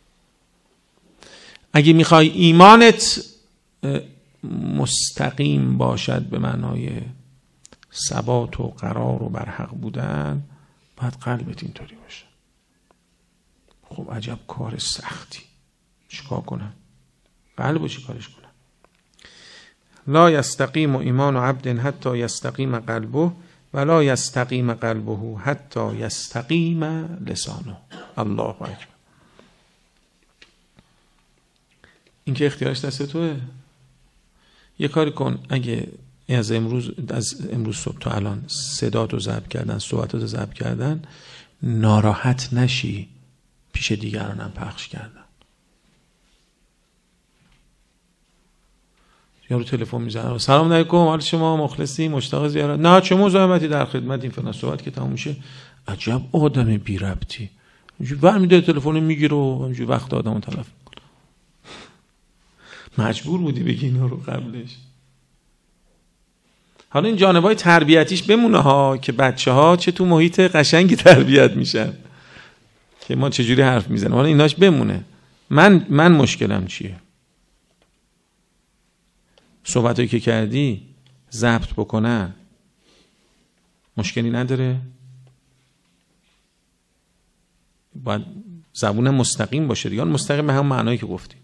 اگه میخوای ایمانت مستقیم باشد به معنای ثبات و قرار و برحق بودن، باید قلبت اینطوری باشه. خب عجب کار سختی، چیکار کنم؟ قلبو چیکارش کنم؟ لا یستقیم ایمان عبد حتی یستقیم قلبه ولا یستقیم قلبه حتی یستقیم لسانه. الله اکبر. این که اختیارش دست توه. یه کاری کن، اگه از امروز صبح تا الان صداتو ضبط کردن، صحبتاتو ضبط کردن، ناراحت نشی پیش دیگرانم پخش کردن. یارو تلفن میزنه، سلام علیکم، حال شما، مخلصی، مشتاق زیارت، نه چه مزاحمتی، در خدمت، این فلان. صحبت که تموم میشه، عجب آدم بی ربطی، اینجوری برمی‌داره تلفن میگیره و اینجوری وقت آدمو تلف میکنه. مجبور بودی بگی اینا رو قبلش. حالا این جانبای تربیتیش بمونه ها، که بچه‌ها چه تو محیط قشنگی تربیت میشن که ما چجوری حرف میزنیم، حالا ایناش بمونه. من مشکلم چیه؟ صحبتایی که کردی ضبط بکنن مشکلی نداره؟ باید زبون مستقیم باشه دیگه. مستقیم به هم معنایی که گفتی.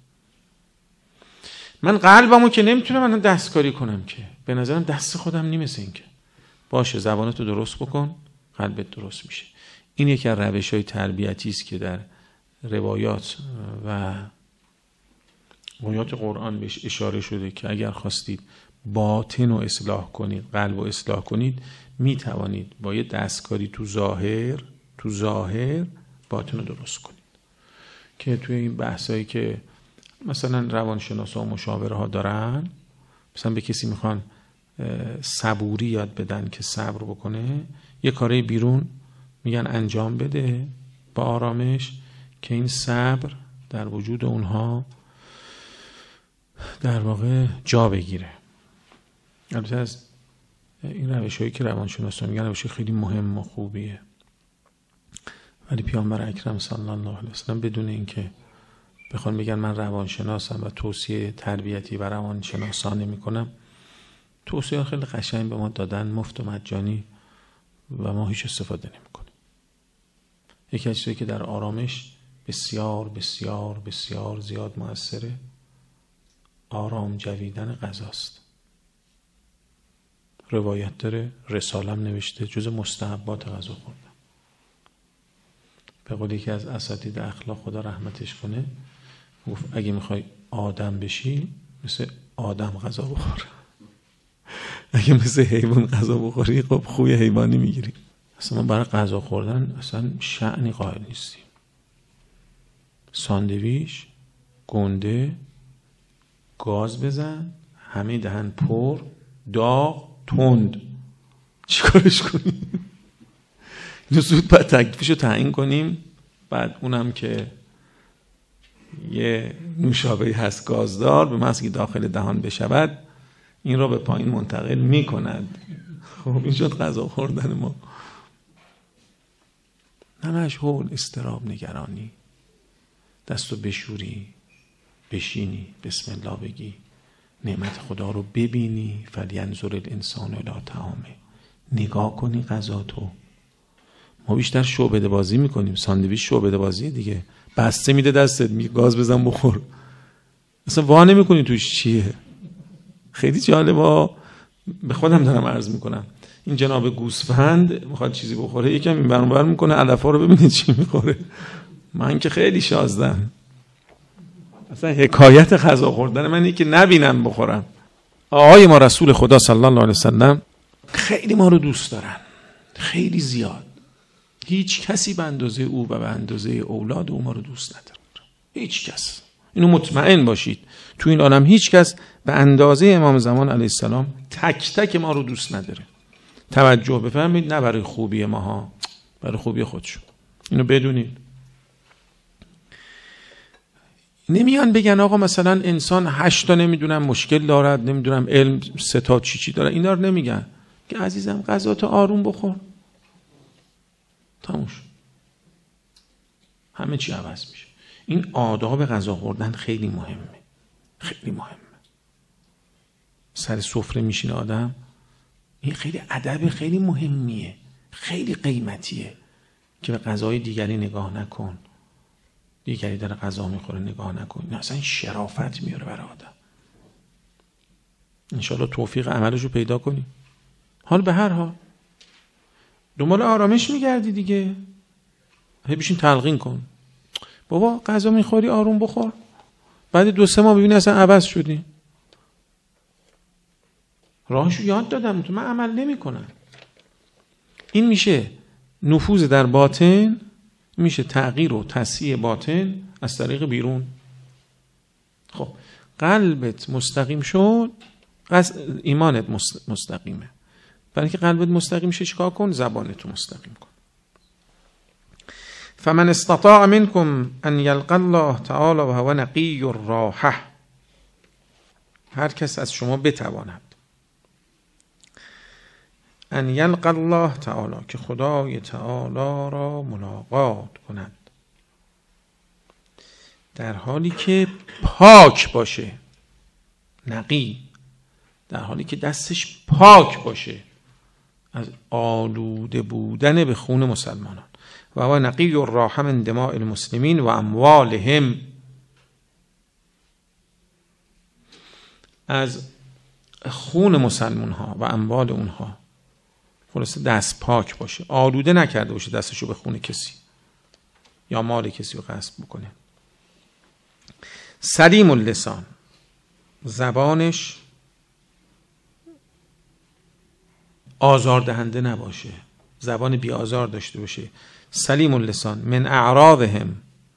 من قلبمو که نمیتونم دستکاری کنم که، به نظرم دست خودم نیست. این که باشه زبانتو درست بکن، قلبت درست میشه. این یکی از روش‌های تربیتی است که در روایات و آیات قرآن بهش اشاره شده که اگر خواستید باطن رو اصلاح کنید، قلب رو اصلاح کنید، می توانید با یه دستکاری تو ظاهر باطن رو درست کنید. که توی این بحثایی که مثلا روانشناسا و مشاوره ها دارن، مثلا به کسی میخوان صبوری یاد بدن که صبر بکنه، یه کاری بیرون میگن انجام بده با آرامش، که این صبر در وجود اونها در واقع جا بگیره. البته از این روش‌هایی که روانشناسا میگن روش خیلی مهم و خوبیه، ولی پیامبر اکرم صلی الله علیه وسلم بدون اینکه بخوان بگن من روانشناسم و توصیه تربیتی و روانشناسانه میکنم، توصیه خیلی قشنگ به ما دادن، مفت و مجانی، و ما هیچ استفاده نمیکنیم. یکی از چیزایی که در آرامش بسیار بسیار بسیار زیاد موثره، آرام جویدن غذاست. روایت داره، رسالم نوشته، جز مستحبات غذا خوردن. به قول یکی از اساتید اخلاق، خدا رحمتش کنه، گفت اگه میخوای آدم بشی مثل آدم غذا بخور، اگه مثل حیوان غذا بخوری خب خوی حیوانی میگیری. اصلا ما برای غذا خوردن اصلا شأنی قائل نیستیم. ساندویچ، گنده، گاز بزن، همه دهن پر، داغ، تند. چیکارش کنیم؟ اینو زود باید تکلیفشو تعیین کنیم. بعد اونم که یه نوشابه‌ای هست گازدار، به محض که داخل دهان بشود این را به پایین منتقل میکند. خب این شد غذا خوردن ما. همش هول، اضطراب، نگرانی. دستو بشوری، بشینی، بسم الله بگی، نعمت خدا رو ببینی. فلینظر الانسان الی طعامه، نگاه کنی غذا تو. ما بیشتر شعبده بازی میکنیم. ساندویچ شعبده بازی دیگه، بسته میده دستت، میگه گاز بزن بخور، اصلا وا نمیکنی توش چیه. خیلی جالبه. به خودم دارم عرض میکنم، این جناب گوسفند میخواد چیزی بخوره، یکم این برون بر میکنه، علفا رو ببینید چی میخوره. من که خیلی شازدم. اصلا حکایت غذا خوردن من اینه که نبینم بخورم. آقای ما رسول خدا صلی الله علیه وسلم خیلی ما رو دوست دارن، خیلی زیاد. هیچ کسی به اندازه او و به اندازه اولاد او ما رو دوست نداره. هیچ کس. اینو مطمئن باشید. تو این عالم هیچ کس به اندازه امام زمان علیه السلام تک تک ما رو دوست نداره. توجه بفرمایید، نه برای خوبی ماها، برای خوبی خودشون. اینو بدونید. نمیان بگن آقا مثلا انسان 8 تا نمیدونم مشکل دارد، نمیدونم علم 3 تا چی داره. اینا رو نمیگن که عزیزم غذا تو آروم بخور، تموش، همه چی عوض میشه. این آداب غذا خوردن خیلی مهمه، خیلی مهمه. سر سفره میشینه آدم، این خیلی ادب خیلی مهمیه، خیلی قیمتیه که به غذای دیگری نگاه نکن، دیگری داره غذا میخوره نگاه نکن. این اصلا شرافت میاره برای آدم. انشالله توفیق عملشو پیدا کنی. حال به هر حال دنبال آرامش میگردی دیگه، هی بشین تلقین کن بابا غذا میخوری آروم بخور، بعد 2-3 ماه ببینی اصلا عوض شدی. راهشو یاد دادم تو، من عمل نمی کنم. این میشه نفوذ در باطن، میشه تغییر و تصحیح باطن از طریق بیرون. خب قلبت مستقیم شد، ایمانت مستقیمه. برای اینکه قلبت مستقیم شه چیکار کن؟ زبانتو مستقیم کن. فمن استطاع منکم ان یلقى الله تعالی و هو نقی الراحه، هر کس از شما بتواند ان یلقى الله تعالی، که خدای تعالی را ملاقات کند در حالی که پاک باشه، نقی، در حالی که دستش پاک باشه از آلوده بودن به خون مسلمانان. و هو نقی الراحه من دماء المسلمین و اموالهم، از خون مسلمان ها و اموال اونها. خلاصه دست پاک باشه، آلوده نکرده باشه دستشو به خون کسی یا مال کسی رو غصب بکنه. سلیم اللسان، زبانش آزاردهنده نباشه، زبان بی آزار داشته باشه. سلیم اللسان من اعراضهم،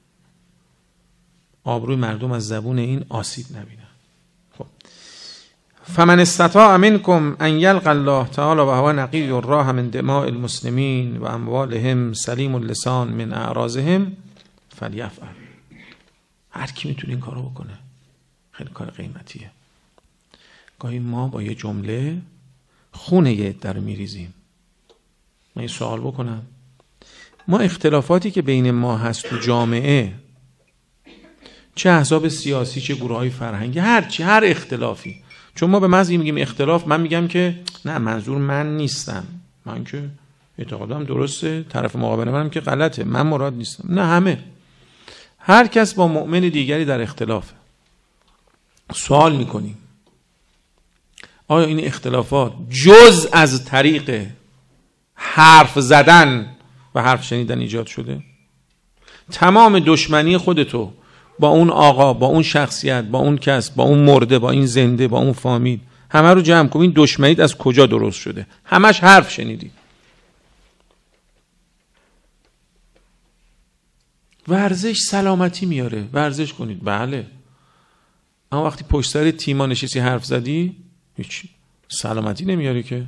آبروی مردم از زبون این آسیب نبینن. خب فمن استطاع منکم ان یلقى الله تعالی و هو نقی الراحه من دماء المسلمین و اموالهم سلیم اللسان من اعراضهم فلیفعل. هر کی میتونه این کارو بکنه، خیلی کار قیمتیه. گاهی ما با یه جمله خونه یه عده رو میریزیم. من یه سوال بکنم، ما اختلافاتی که بین ما هست تو جامعه، چه احزاب سیاسی چه گروه‌های فرهنگی، هر اختلافی، چون ما به محض میگیم اختلاف، من میگم که نه منظور من نیستم، من که اعتقادم درسته، طرف مقابل منم که غلطه، من مراد نیستم. نه، همه، هر کس با مؤمن دیگری در اختلافه. سوال میکنیم آیا این اختلافات جز از طریق حرف زدن و حرف شنیدن ایجاد شده؟ تمام دشمنی خودتو با اون آقا، با اون شخصیت، با اون کس، با اون مرده، با این زنده، با اون فامیل، همه رو جمع کن. این دشمنیت از کجا درست شده؟ همش حرف شنیدی. ورزش سلامتی میاره، ورزش کنید. بله، اما وقتی پشت سر تیما نشستی حرف زدی هیچ سلامتی نمیاره که.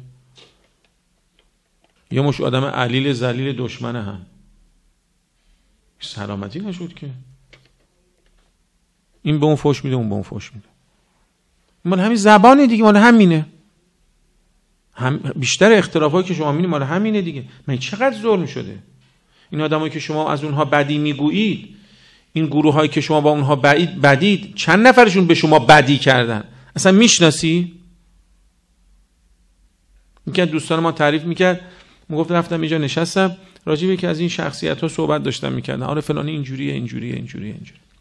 یه مش آدم علیل ذلیل دشمنه هم سلامتی نشد که. این به اون فوش میده، اون به اون فوش میده. مال همین زبانه دیگه، مال همینه. بیشتر اختلافایی که شما میبینید مال همینه دیگه. من چقدر ظلم شده. این آدمایی که شما از اونها بدی میگویید، این گروهایی که شما با اونها بدید، چند نفرشون به شما بدی کردن؟ اصلا میشناسی؟ میگه دوستان ما تعریف میکرد، میگفت رفتم اینجا نشستم راجع به یکی از این شخصیت‌ها صحبت داشتم میکردن، آره فلانی اینجوریه.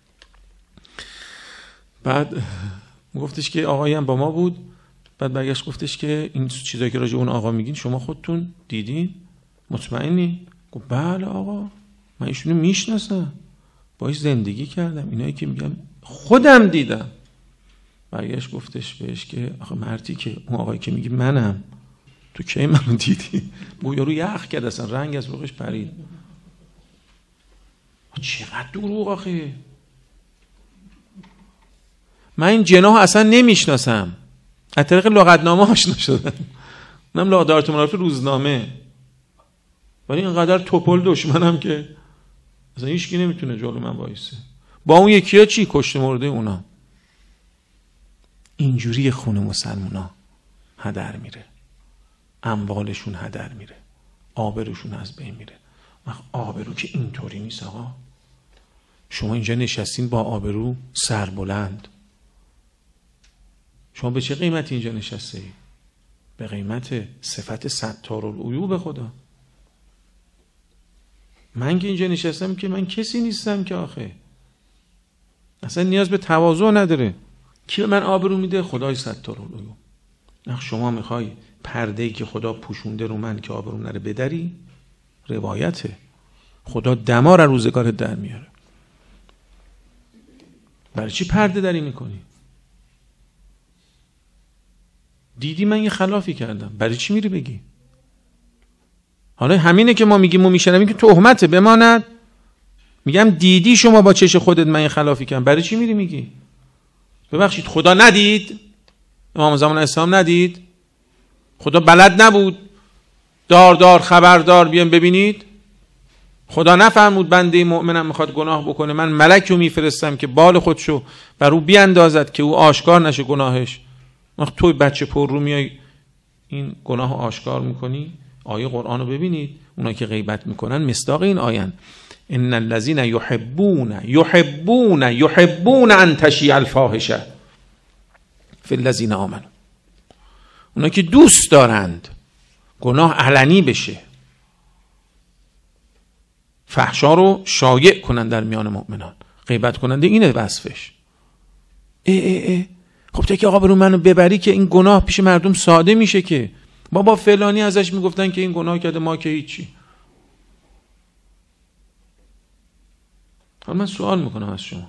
بعد گفتش که آقایی هم با ما بود، بعد برگشت گفتش که این چیزایی که راجع به اون آقا میگین شما خودتون دیدین؟ مطمئنی؟ گفت بله آقا، من ایشونو میشناسم، باهاش زندگی کردم، اینایی که میگم خودم دیدم. برگشت گفتش بهش که آخه مردی که اون آقایی که میگی منم، تو کی منو دیدی؟ بو یارو یخ کرد، اصلا رنگ از روش پرید. چقدر دروغ آخه. من این جناح اصلا نمیشناسم، از طریق لغتنامه آشنا شدم، اونم لغدارت منافی روزنامه، ولی اینقدر توپل دشمنم که اصلا هیچکی نمیتونه جلو من وایسه. با اون یکی‌ها چی؟ کشته مرده اونا. اینجوری خون مسلمونا هدر میره، اموالشون هدر میره، آبروشون از بین میره. آبرو که اینطوری نیست آقا. شما اینجا نشستین با آبرو سربلند. شما به چه قیمت اینجا نشسته ای؟ به قیمت صفت ستارالعیوب خدا. من که اینجا نشستم که من کسی نیستم که آخه. اصلا نیاز به تواضع نداره. کی به من آبرو میده؟ خدای ستارالعیوب. نه شما میخوای پرده‌ای که خدا پوشونده رو من که آبرو نره بدری؟ روایته. خدا دما رو روزگارت در میاره. برای چی پرده داری میکنی؟ دیدی من یه خلافی کردم، برای چی میری بگی؟ حالا همینه که ما میگیم، ما میشنویم که تهمته بماند. میگم دیدی شما با چش خودت من یه خلافی کردم، برای چی میری میگی؟ ببخشید خدا ندید؟ امام زمان اسلام ندید؟ خدا بلد نبود؟ دار خبردار بیان ببینید. خدا نفرمود بنده مؤمنم میخواد گناه بکنه من ملک رو میفرستم که بال خودشو بر او بیاندازد که او آشکار نشه گناهش. توی بچه پر رو میای این گناه آشکار میکنی؟ آیه قرآن رو ببینید، اونا که غیبت میکنن مصداق این آیه: ان الذين يحبون ان تشیع الفاحشه فی الذین آمنوا. اونا که دوست دارند گناه علنی بشه، فحشا رو شایع کنند در میان مؤمنان. غیبت کننده اینه وصفش. خب تو که آقا برو منو ببری که این گناه پیش مردم ساده میشه که بابا فلانی ازش میگفتن که این گناه کرده، ما که هیچی. حالا من سوال میکنم از شما،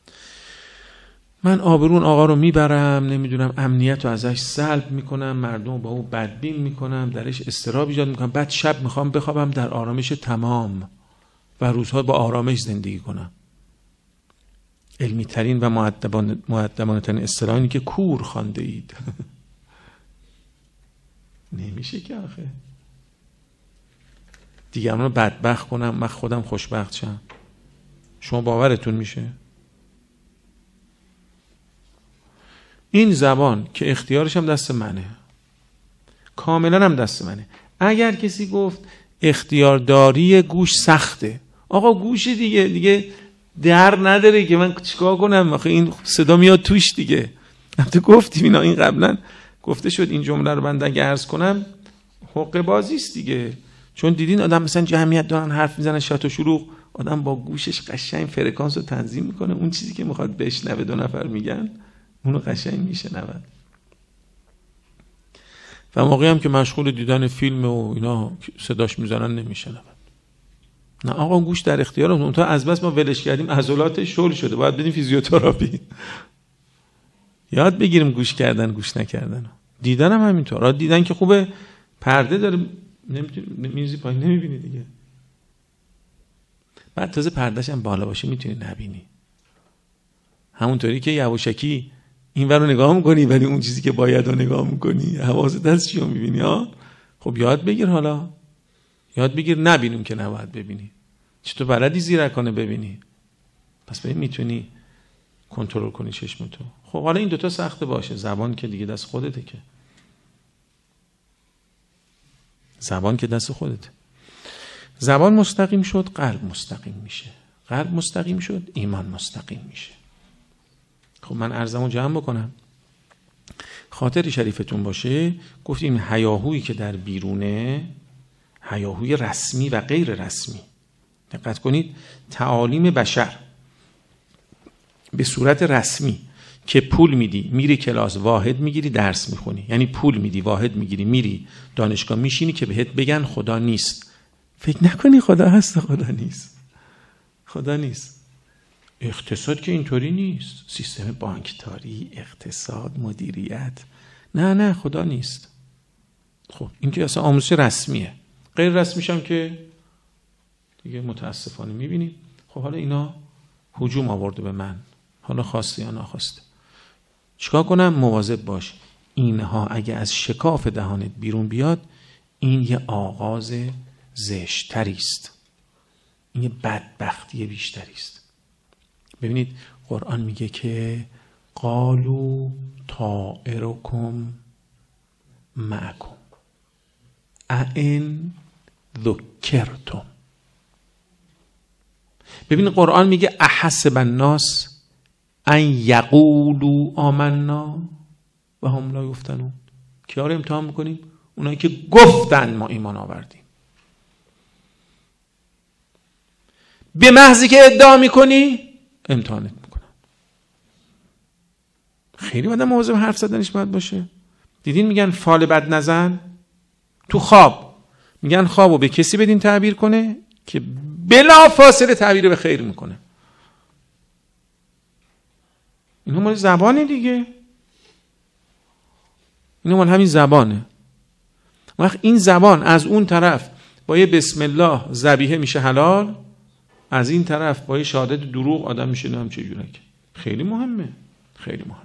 من آبرون آقا رو میبرم، نمیدونم امنیت رو ازش سلب میکنم، مردم با او بدبین میکنم، درش اضطراب ایجاد میکنم، بعد شب میخوام بخوابم در آرامش تمام و روزها با آرامش زندگی کنم. علمی ترین و مؤدبانه ترین اصطلاحی که کور خوانده اید. نمیشه که آخه. دیگران رو بدبخت کنم من خودم خوشبخت شم. شما باورتون میشه؟ این زبان که اختیارش هم دست منه، کاملا هم دست منه. اگر کسی گفت اختیارداری گوش سخته، آقا گوش دیگه در نداره که من چیکار کنم؟ آخه این صدا میاد توش دیگه. تو گفتیم اینا، این قبلا گفته شد. این جمله رو من اگه عرض کنم حقه بازی است دیگه. چون دیدین آدم مثلا جمعیت دارن حرف میزنن شات و شلوغ، آدم با گوشش قشنگ فرکانس رو تنظیم میکنه، اون چیزی که میخواد بشنوه دو نفر میگن اونو قشنگ میشنود. و موقعی هم که مشغول دیدن فیلم و اینا صداش میزنن نمیشنود. نه آقا گوش در اختیارم. اون تا از بس ما ولش کردیم عضلات شل شده، باید بدیم فیزیوتراپی. یاد بگیریم گوش کردن گوش نکردن. دیدن هم همینطور. را دیدن که خوبه، پرده داره نمیتونی میزی پایین نمیبینی دیگه. بعد تازه پردهش هم بالا باشه میتونی نبینی. همونطوری که یواشکی این ور رو نگاه میکنی ولی اون چیزی که باید رو نگاه میکنی، حواست هست چی رو میبینی ها؟ خب یاد بگیر، حالا یاد بگیر نبینیم که نباید ببینی. چطور بلدی زیرکانه ببینی؟ پس ببین میتونی کنترل کنی چشمتو. خب حالا این دوتا سخته باشه، زبان که دیگه دست خودته، که زبان که دست خودته. زبان مستقیم شد قلب مستقیم میشه، قلب مستقیم شد ایمان مستقیم میشه. خب من عرضمو جمع بکنم. خاطر شریفتون باشه گفتیم هیاهویی که در بیرونه، هیاهوی رسمی و غیر رسمی. دقت کنید، تعالیم بشر به صورت رسمی که پول میدی میری کلاس واحد میگیری درس میخونی، یعنی پول میدی واحد میگیری میری دانشگاه میشینی که بهت بگن خدا نیست. فکر نکنی خدا هست، خدا نیست، خدا نیست. اقتصاد که اینطوری نیست، سیستم بانکداری، اقتصاد، مدیریت، نه خدا نیست. خب این که اصلا آموزش رسمیه. غیر رسمیش هم که دیگه متاسفانه میبینیم. خب حالا اینا هجوم آورده به من، حالا خواسته یا ناخواسته. چیکار کنم؟ مواظب باش. اینها اگه از شکاف دهانت بیرون بیاد، این یه آغاز زشتری است، این یه بدبختی بیشتری است. ببینید قرآن میگه که قالوا طائرکم معکم ان ذکرتم. ببین قرآن میگه احسب الناس ان یقولوا آمنا و هم لا یفتنون. کیا رو امتحان میکنیم؟ اونایی که گفتن ما ایمان آوردیم. به محضی که ادعا میکنی امتحانت میکنن. خیلی باید مواظب حرف زدنش باید باشه. دیدین میگن فال بد نزن تو خواب، میگن خوابو به کسی بدین تعبیر کنه که بلا فاصله تعبیر به خیر میکنه. اینا مال زبانه دیگه، اینا مال همین زبانه. وقت این زبان از اون طرف با یه بسم الله ذبیحه میشه حلال، از این طرف با یه شهادت دروغ آدم میشه نام چه جورک. خیلی مهمه، خیلی مهم.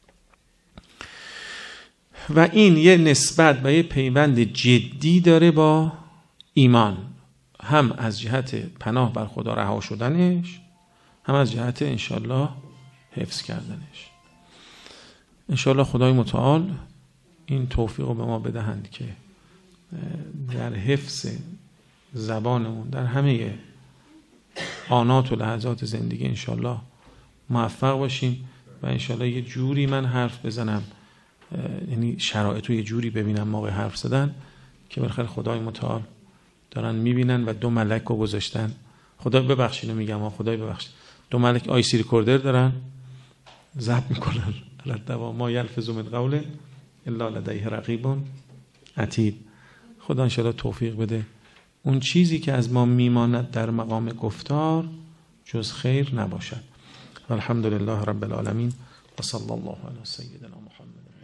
و این یه نسبت و یه پیوند جدی داره با ایمان، هم از جهت پناه بر خدا رها شدنش، هم از جهت انشالله حفظ کردنش. انشالله خدای متعال این توفیق رو به ما بدهند که در حفظ زبانمون در همه آنات و لحظات زندگی انشالله موفق باشیم و انشالله یه جوری من حرف بزنم، یعنی شرایط رو یه جوری ببینم موقع حرف زدن که بالاخره خدای متعال دارن میبینن و 2 ملک رو گذاشتن. خدای ببخشید میگم، خدای ببخشید، 2 ملک آیسی ریکوردر دارن ضبط میکنن. الدوا ما یلفظ من قول الا لدیه رقیب عتید. خدا انشالله توفیق بده اون چیزی که از ما میماند در مقام گفتار جز خیر نباشد. الحمدلله رب العالمین و صلی الله علی سیدنا محمد.